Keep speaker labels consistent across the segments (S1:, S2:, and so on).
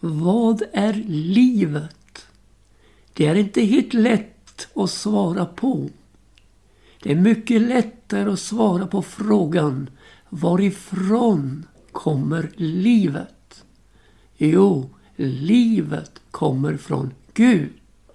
S1: Vad är livet? Det är inte helt lätt att svara på. Det är mycket lättare att svara på frågan: varifrån kommer livet? Jo, livet kommer från Gud.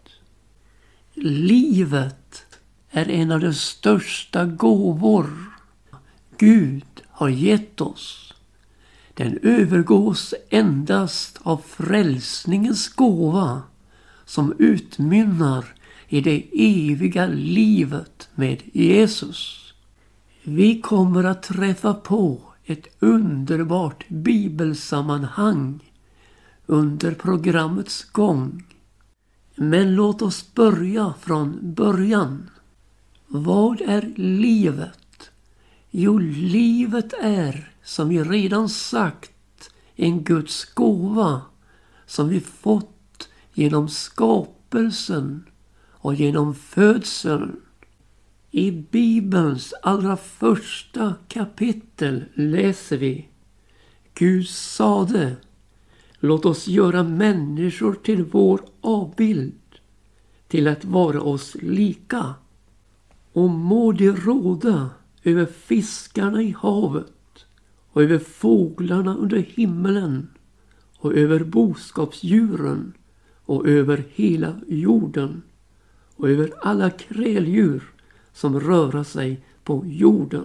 S1: Livet är en av de största gåvor Gud har gett oss. Den övergås endast av frälsningens gåva som utmynnar i det eviga livet med Jesus. Vi kommer att träffa på ett underbart bibelsammanhang under programmets gång. Men låt oss börja från början. Vad är livet? Jo, livet är, som vi redan sagt, en Guds gåva som vi fått genom skapelsen och genom födseln. I Bibelns allra första kapitel läser vi: Gud sade, låt oss göra människor till vår avbild, till att vara oss lika. Och må de råda över fiskarna i havet och över fåglarna under himmelen och över boskapsdjuren och över hela jorden och över alla kräldjur som rör sig på jorden.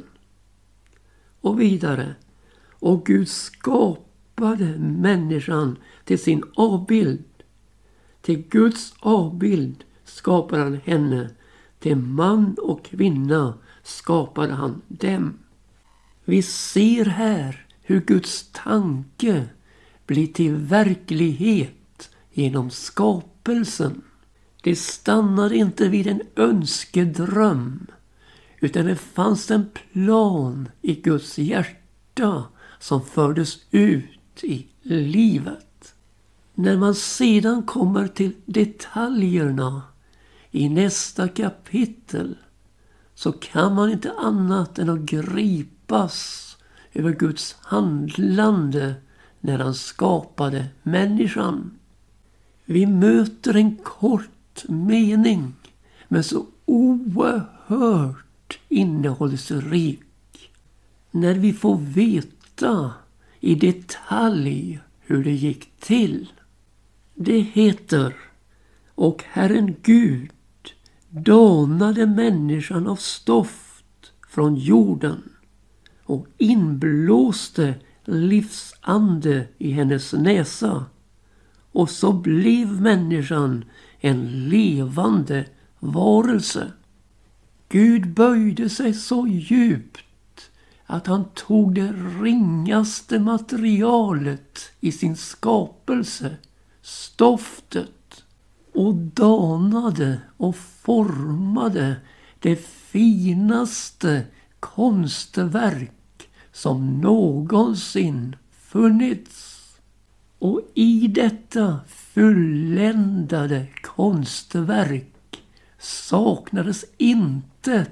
S1: Och vidare: och Gud skapade människan till sin avbild. Till Guds avbild skapade han henne. Till man och kvinna skapade han dem. Vi ser här hur Guds tanke blir till verklighet genom skapelsen. Det stannade inte vid en önskedröm, utan det fanns en plan i Guds hjärta som fördes ut i livet. När man sedan kommer till detaljerna i nästa kapitel så kan man inte annat än att gripas över Guds handlande när han skapade människan. Vi möter en kort mening men så oerhört innehållsrik när vi får veta i detalj hur det gick till. Det heter: och Herren Gud danade människan av stoft från jorden och inblåste livsande i hennes näsa, och så blev människan en levande varelse. Gud böjde sig så djupt att han tog det ringaste materialet i sin skapelse, stoftet, och danade och formade det finaste konstverk som någonsin funnits. Och i detta fulländade konstverk saknades intet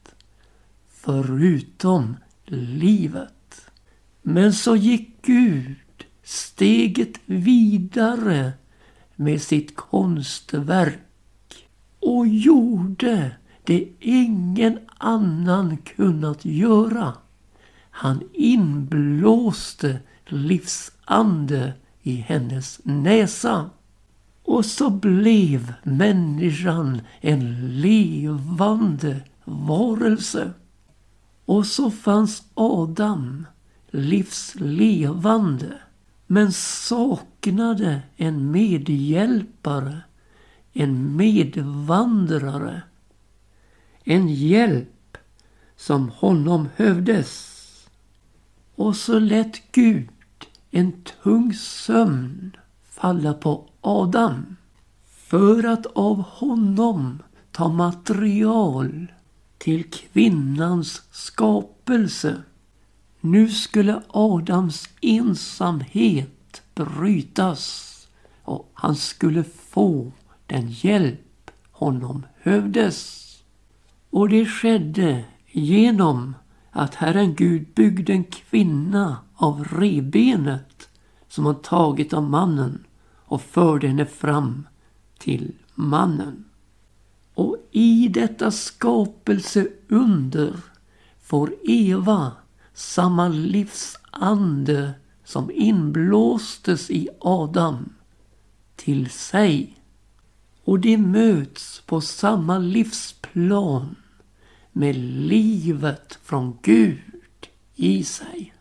S1: förutom livet. Men så gick Gud steget vidare med sitt konstverk och gjorde det ingen annan kunnat göra. Han inblåste livsande i hennes näsa. Och så blev människan en levande varelse. Och så fanns Adam, livslevande, men saknade en medhjälpare, en medvandrare, en hjälp som honom hövdes. Och så lät Gud en tung sömn falla på Adam för att av honom ta material till kvinnans skapelse. Nu skulle Adams ensamhet brytas och han skulle få den hjälp honom hövdes. Och det skedde genom att Herren Gud byggde en kvinna av revbenet som han tagit av mannen och förde henne fram till mannen. Och i detta skapelseunder får Eva samma livsande som inblåstes i Adam till sig. Och de möts på samma livsplan med livet från Gud i sig.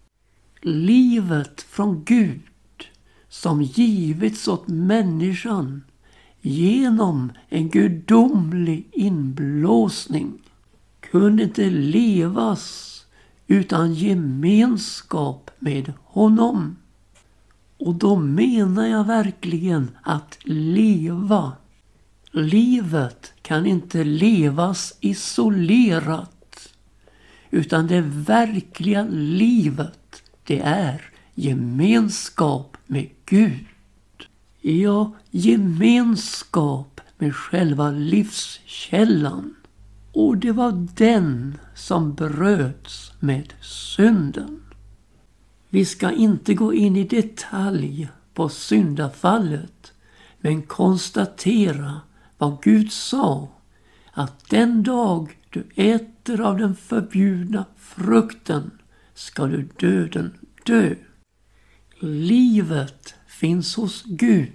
S1: Livet från Gud som givits åt människan genom en gudomlig inblåsning kunde inte levas utan gemenskap med honom. Och då menar jag verkligen att leva. Livet kan inte levas isolerat, utan det verkliga livet, det är gemenskap med Gud. Ja, gemenskap med själva livskällan. Och det var den som bröts med synden. Vi ska inte gå in i detalj på syndafallet, men konstatera vad Gud sa, att den dag du äter av den förbjudna frukten ska du döden dö. Livet finns hos Gud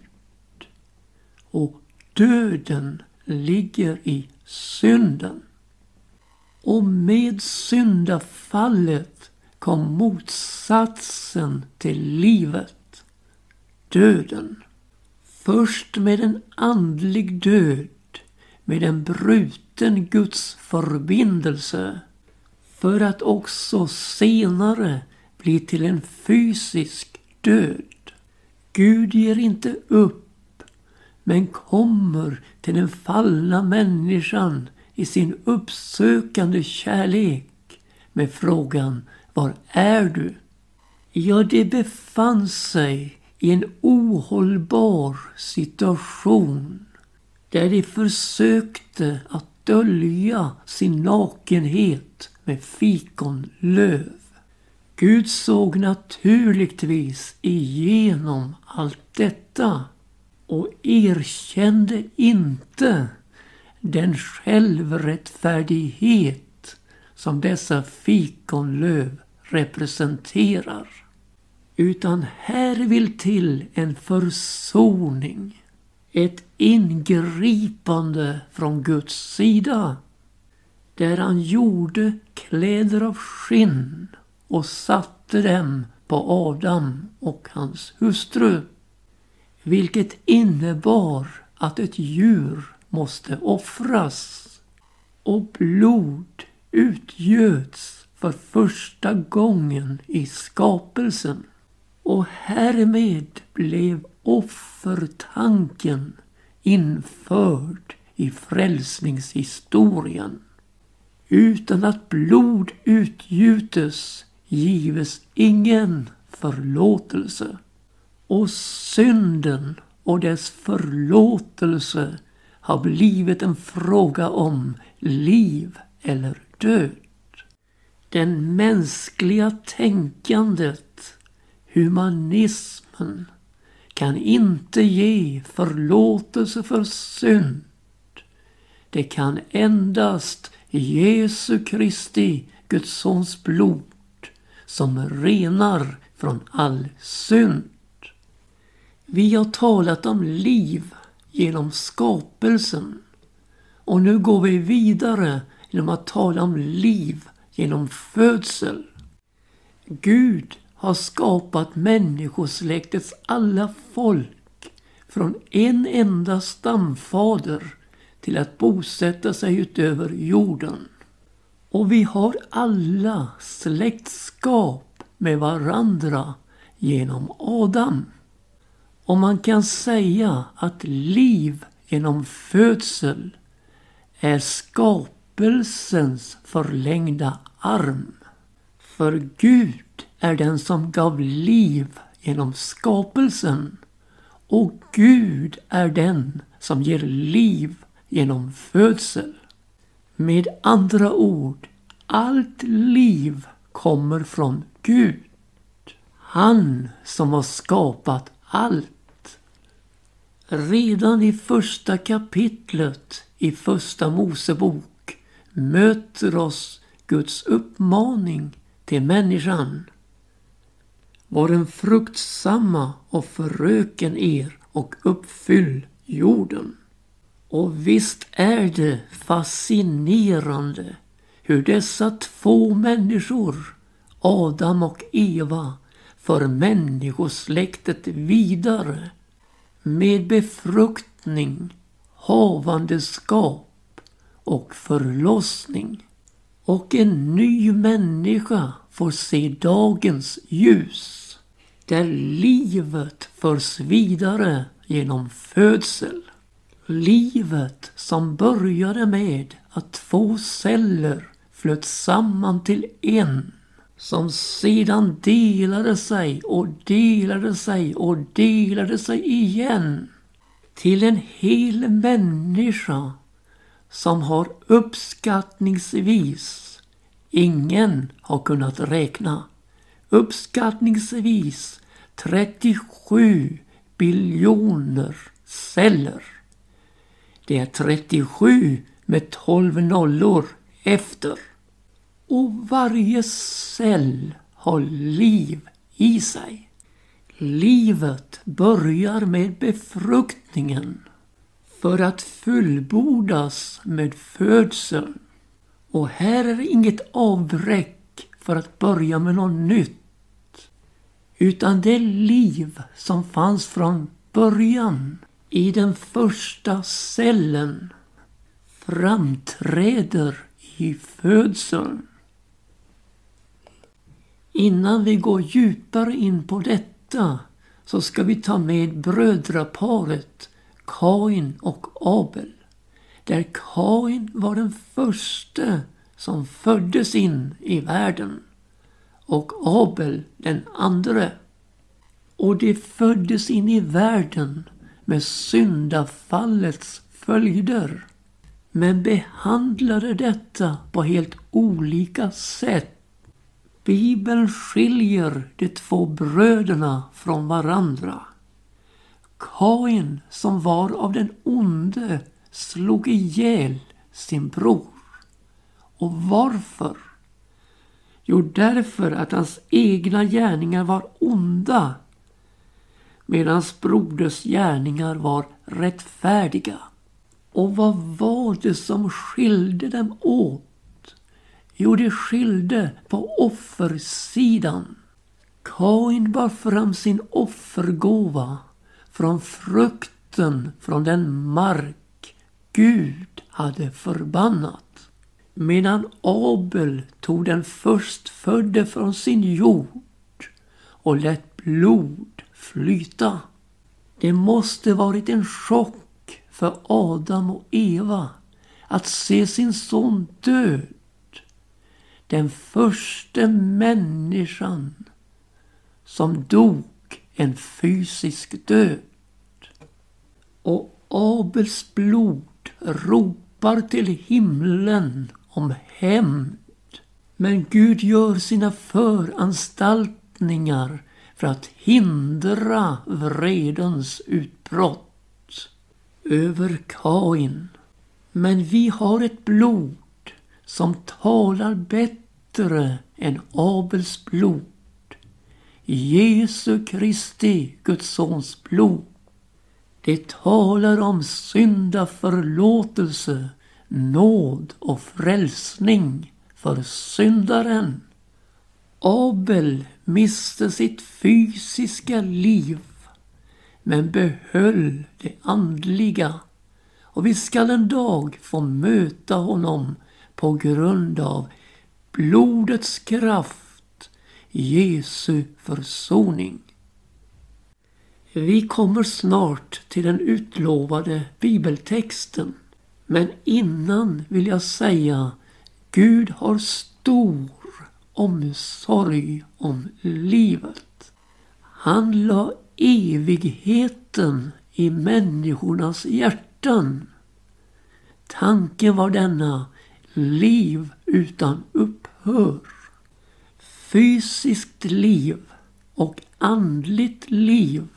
S1: och döden ligger i synden. Och med syndafallet kom motsatsen till livet, döden. Först med en andlig död, med en bruten Guds förbindelse, för att också senare bli till en fysisk död. Gud ger inte upp, men kommer till den fallna människan i sin uppsökande kärlek med frågan: var är du? Ja, det befann sig i en ohållbar situation där de försökte att dölja sin nakenhet med fikonlöv. Gud såg naturligtvis igenom allt detta och erkände inte den självrättfärdighet som dessa fikonlöv representerar. Utan här vill till en försoning, ett ingripande från Guds sida, där han gjorde kläder av skinn och satte dem på Adam och hans hustru, vilket innebar att ett djur måste offras och blod utgöts för första gången i skapelsen. Och härmed blev offertanken införd i frälsningshistorien. Utan att blod utgjutes gives ingen förlåtelse. Och synden och dess förlåtelse har blivit en fråga om liv eller död. Den mänskliga tänkandet, humanismen, kan inte ge förlåtelse för synd. Det kan endast Jesu Kristi, Guds sons blod, som renar från all synd. Vi har talat om liv genom skapelsen, och nu går vi vidare genom att tala om liv genom födsel. Gud har skapat människosläktets alla folk från en enda stamfader till att bosätta sig utöver jorden. Och vi har alla släktskap med varandra genom Adam. Och man kan säga att liv genom födsel är skapelsens förlängda arm. För Gud är den som gav liv genom skapelsen, och Gud är den som ger liv genom födsel. Med andra ord, allt liv kommer från Gud. Han som har skapat allt. Redan i första kapitlet i första Mosebok möter oss Guds uppmaning till människan. Var en fruktsamma och föröken er och uppfyll jorden. Och visst är det fascinerande hur dessa två människor, Adam och Eva, för människosläktet vidare med befruktning, havandeskap och förlossning. Och en ny människa får se dagens ljus, där livet förs vidare genom födsel. Livet som började med att 2 celler flöt samman till en, som sedan delade sig och delade sig och delade sig igen till en hel människa som har uppskattningsvis, ingen har kunnat räkna, uppskattningsvis 37 biljoner celler. Det är 37 med 12 nollor efter. Och varje cell har liv i sig. Livet börjar med befruktningen för att fullbordas med födseln. Och här är inget avbräck för att börja med något nytt. Utan det liv som fanns från början i den första cellen framträder i födseln. Innan vi går djupare in på detta så ska vi ta med brödraparet Kain och Abel. Där Kain var den första som föddes in i världen och Abel den andra. Och de föddes in i världen med syndafallets följder, men behandlade detta på helt olika sätt. Bibeln skiljer de 2 bröderna från varandra. Kain, som var av den onde, slog ihjäl sin bror. Och varför? Jo, därför att hans egna gärningar var onda, medan broders gärningar var rättfärdiga. Och vad var det som skilde dem åt? Jo, det skilde på offersidan. Kain bar fram sin offergåva från frukten från den mark Gud hade förbannat, medan Abel tog den förstfödde från sin jord och lät blod flyta. Det måste varit en chock för Adam och Eva att se sin son död. Den första människan som dog en fysisk död. Och Abels blod ropar till himlen om hämnd. Men Gud gör sina föranstaltningar för att hindra vredens utbrott över Kain. Men vi har ett blod som talar bättre än Abels blod. Jesu Kristi, Guds sons blod. Det talar om syndaförlåtelse, nåd och frälsning för syndaren. Abel miste sitt fysiska liv, men behöll det andliga. Och vi skall en dag få möta honom på grund av blodets kraft, Jesu försoning. Vi kommer snart till den utlovade bibeltexten. Men innan vill jag säga, Gud har stor omsorg om livet. Han la evigheten i människornas hjärtan. Tanken var denna: liv utan upphör. Fysiskt liv och andligt liv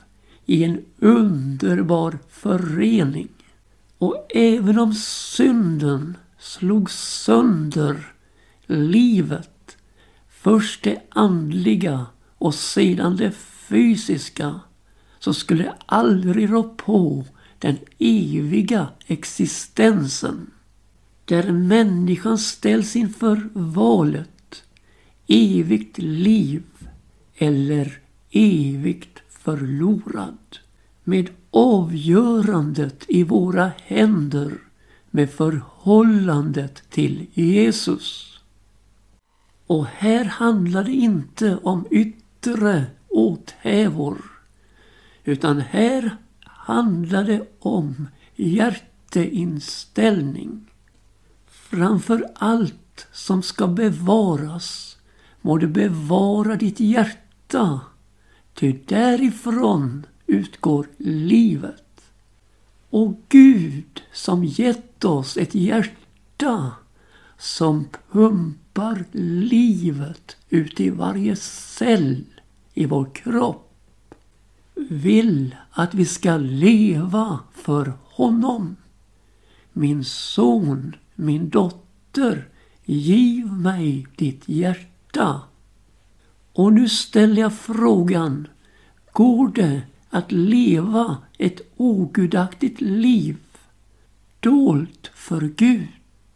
S1: i en underbar förening. Och även om synden slog sönder livet, först det andliga och sedan det fysiska, så skulle det aldrig rå på den eviga existensen. Där människan ställs inför valet evigt liv eller evigt förlorad. Med avgörandet i våra händer, med förhållandet till Jesus. Och här handlar det inte om yttre åthävor, utan här handlar det om hjärteinställning. Framför allt som ska bevaras, må du bevara ditt hjärta, ty därifrån utgår livet. Och Gud som gett oss ett hjärta som pumpar livet ut i varje cell i vår kropp, vill att vi ska leva för honom. Min son, min dotter, giv mig ditt hjärta. Och nu ställer jag frågan, går det att leva ett ogudaktigt liv dolt för Gud?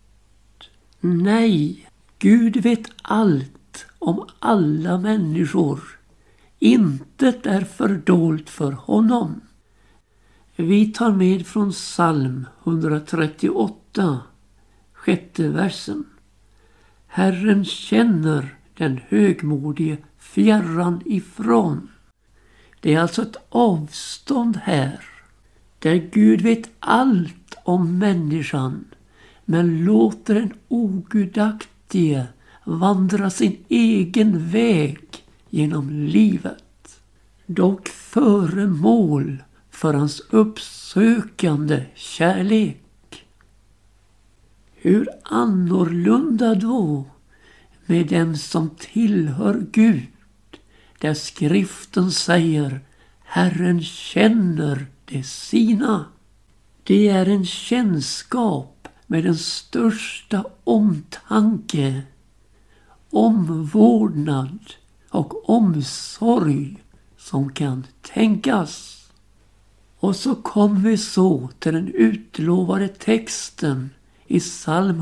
S1: Nej, Gud vet allt om alla människor. Intet är fördolt för honom. Vi tar med från psalm 138, 6:e versen. Herren känner den högmodige fjärran ifrån. Det är alltså ett avstånd här, där Gud vet allt om människan, men låter en ogudaktige vandra sin egen väg genom livet. Dock föremål för hans uppsökande kärlek. Hur annorlunda då med dem som tillhör Gud, där skriften säger Herren känner det sina. Det är en kännskap med den största omtanke, omvårdnad och omsorg som kan tänkas. Och så kommer vi så till den utlovade texten i psalm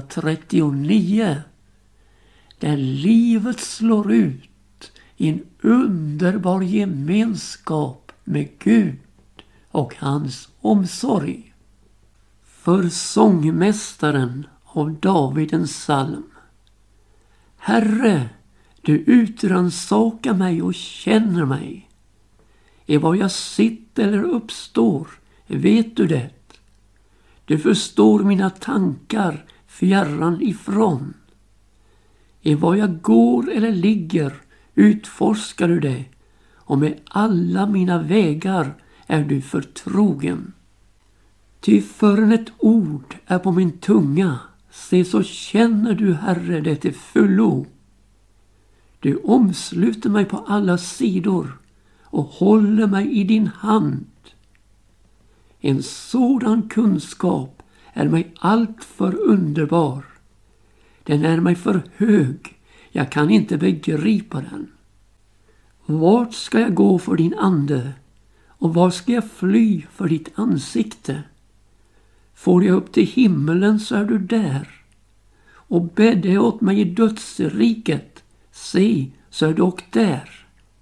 S1: 139, där livet slår ut i en underbar gemenskap med Gud och hans omsorg. För sångmästaren av Davidens psalm: Herre, du utransakar mig och känner mig. I vad jag sitter eller uppstår vet du det. Du förstår mina tankar fjärran ifrån. I vad jag går eller ligger utforskar du det, och med alla mina vägar är du förtrogen. Ty förrän ett ord är på min tunga, se så känner du, Herre, det till fullo. Du omsluter mig på alla sidor och håller mig i din hand. En sådan kunskap är mig allt för underbar. Den är mig för hög, jag kan inte begripa den. Vart ska jag gå för din ande, och var ska jag fly för ditt ansikte? Får jag upp till himmelen så är du där, och bäddar jag åt mig i dödsriket, se så är du och där.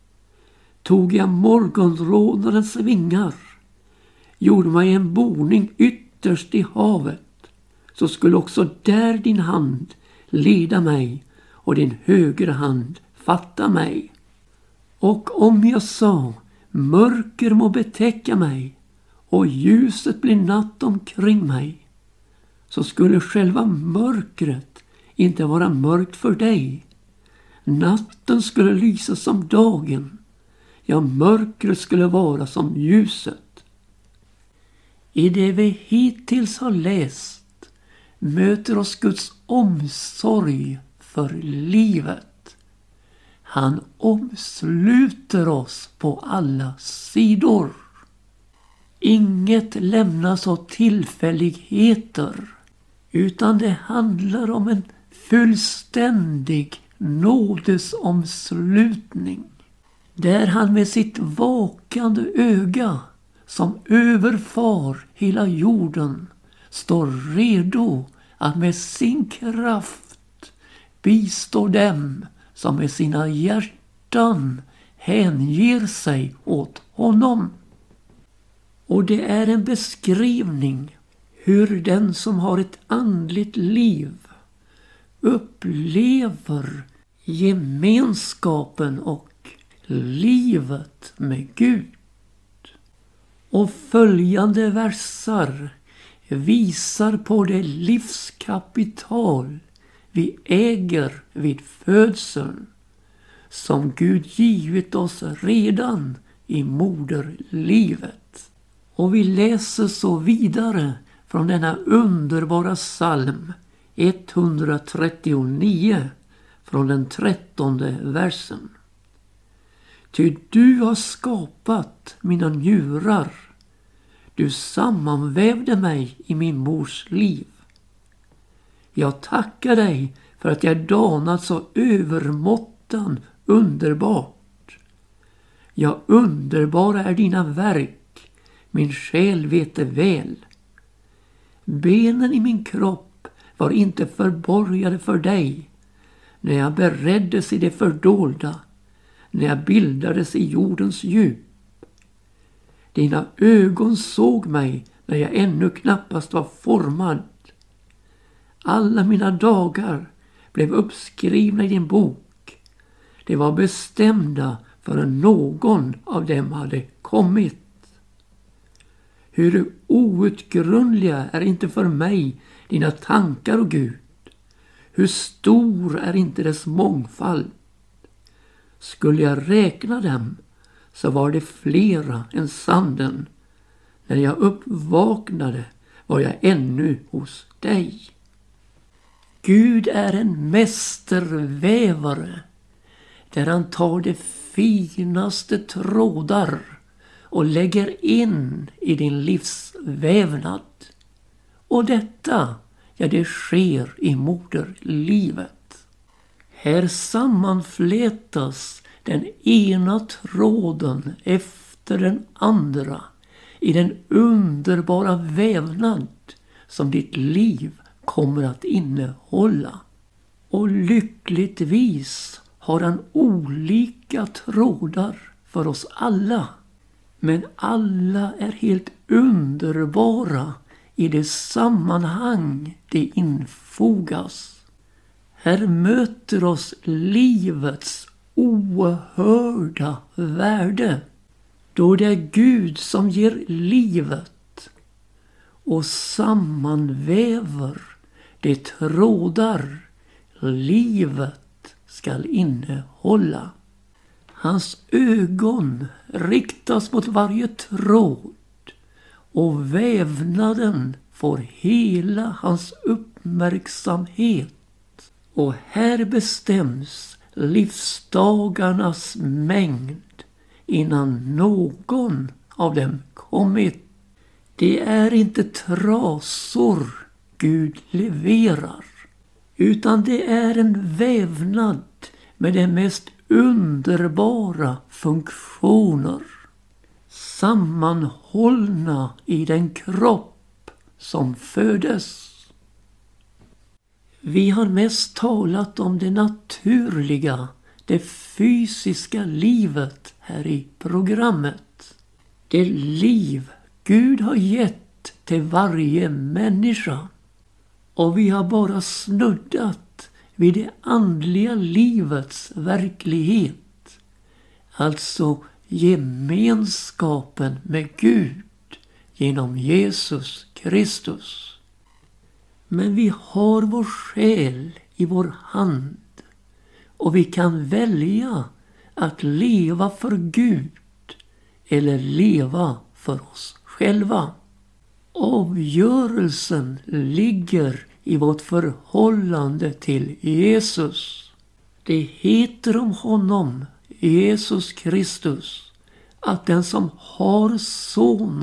S1: Tog jag morgonrådarens vingar, gjorde mig en boning ytterst i havet, så skulle också där din hand leda mig och din högra hand fatta mig. Och om jag sa, mörker må betäcka mig och ljuset blir natt omkring mig, så skulle själva mörkret inte vara mörkt för dig. Natten skulle lysa som dagen, ja, mörkret skulle vara som ljuset. I det vi hittills har läst möter oss Guds omsorg för livet. Han omsluter oss på alla sidor. Inget lämnas åt tillfälligheter, utan det handlar om en fullständig nådesomslutning, där han med sitt vakande öga som överfar hela jorden står redo att med sin kraft bistå dem som med sina hjärtan hänger sig åt honom. Och det är en beskrivning hur den som har ett andligt liv upplever gemenskapen och livet med Gud. Och följande versar visar på det livskapital vi äger vid födseln, som Gud givit oss redan i moderlivet. Och vi läser så vidare från denna underbara psalm 139 från den 13:e versen. Ty du har skapat mina njurar, du sammanvävde mig i min mors liv. Jag tackar dig för att jag danat så övermåttan underbart. Ja, underbara är dina verk, min själ vet det väl. Benen i min kropp var inte förborgade för dig, när jag bereddes i det fördolda, när jag bildades i jordens djup. Dina ögon såg mig när jag ännu knappast var formad. Alla mina dagar blev uppskrivna i din bok. Det var bestämda förrän någon av dem hade kommit. Hur outgrundliga är inte för mig dina tankar, och Gud. Hur stor är inte dess mångfald. Skulle jag räkna dem, så var det flera än sanden. När jag uppvaknade var jag ännu hos dig. Gud är en mästervävare, där han tar de finaste trådar och lägger in i din livsvävnad. Och detta, ja, det sker i moderlivet. Här sammanflätas den ena tråden efter den andra i den underbara vävnad som ditt liv kommer att innehålla. Och lyckligtvis har han olika trådar för oss alla. Men alla är helt underbara i det sammanhang det infogas. Här möter oss livets oerhörda värde, då det är Gud som ger livet och sammanväver de trådar livet skall innehålla. Hans ögon riktas mot varje tråd, och vävnaden får hela hans uppmärksamhet. Och här bestäms livsdagarnas mängd innan någon av dem kommit. Det är inte trasor Gud leverar, utan det är en vävnad med de mest underbara funktioner, sammanhållna i den kropp som födes. Vi har mest talat om det naturliga, det fysiska livet här i programmet. Det liv Gud har gett till varje människa. Och vi har bara snuddat vid det andliga livets verklighet. Alltså gemenskapen med Gud genom Jesus Kristus. Men vi har vår själ i vår hand, och vi kan välja att leva för Gud eller leva för oss själva. Avgörelsen ligger i vårt förhållande till Jesus. Det heter om honom, Jesus Kristus, att den som har sonen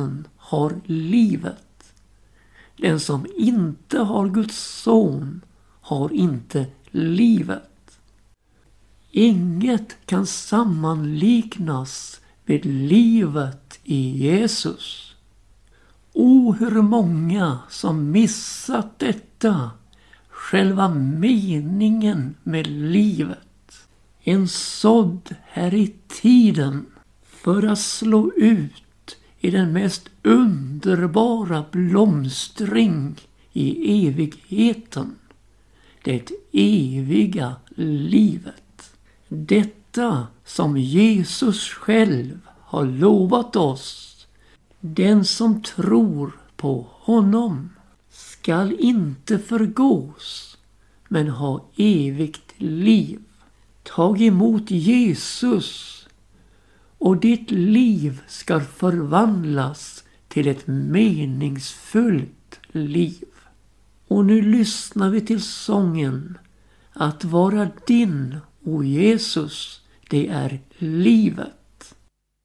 S1: har livet. Den som inte har Guds son har inte livet. Inget kan sammanliknas med livet i Jesus. Hur många som missat detta, själva meningen med livet. En sådd här i tiden för att slå ut i den mest underbara blomstring i evigheten. Det eviga livet. Detta som Jesus själv har lovat oss. Den som tror på honom skall inte förgås men ha evigt liv. Tag emot Jesus och ditt liv ska förvandlas till ett meningsfullt liv. Och nu lyssnar vi till sången Att vara din, o Jesus, det är livet.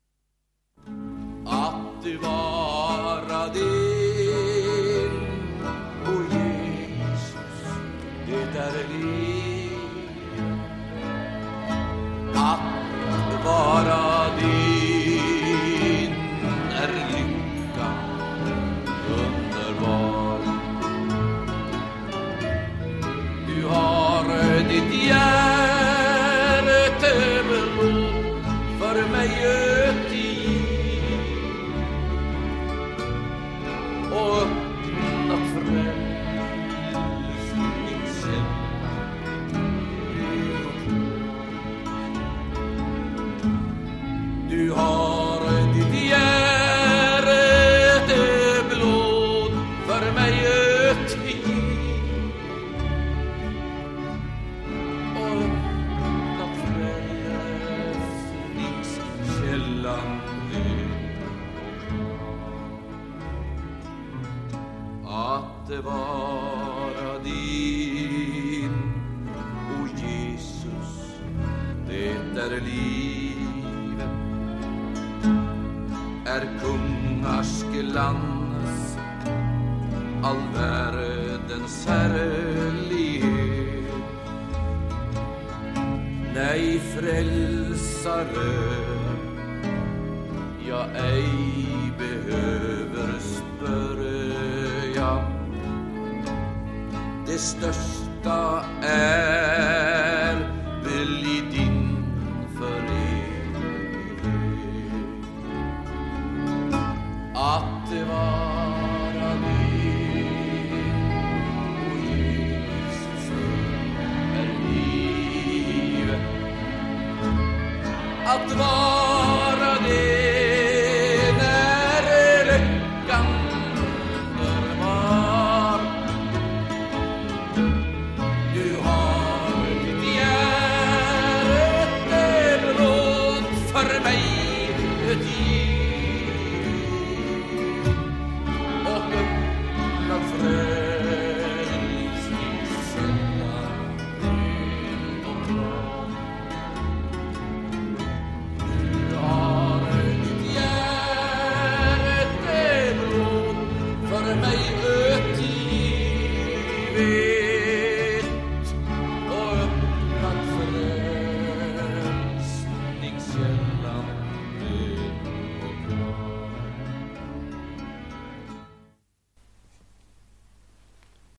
S2: Att vara din, o Jesus, det är liv. Att vara din är lycka underbar. Du har ditt hjärteblod för mig och öppnat frälsningsen. Du har ditt hjärteblod för mig och öppnat frälsningskällan. Att vara din, o Jesus, det är livet. Är kungars glans, all världens härlighet. Nej, frälsare, jag ej behöver spörja. Det största är väl i din förenighet. Att vara din, o Jesus, är livet. Att vara